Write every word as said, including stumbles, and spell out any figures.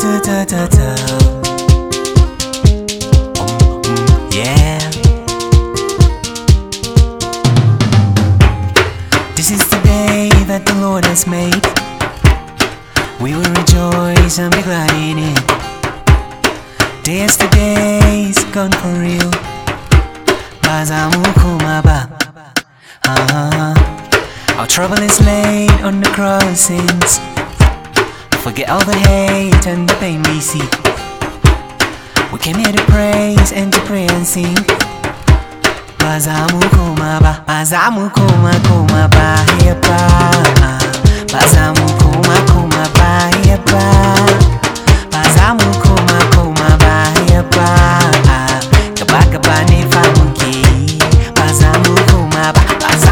ta ta ta ta. Mm, mm, yeah. This is the day that the Lord has made. We will rejoice and be glad in it. Yesterday's gone for real. Bazamu kumaba. Uh-huh. Our trouble is laid on the crossings. Forget all the hate and the pain we see. We came here to praise and to pray and sing. Bazamu kumaba. Bazamu kuma kuma ba yepa. Bazamu kuma kuma ba yepa. Bazamu kuma kuma ba yepa. Gaba gaba ne fa muke. Bazamu kuma ba.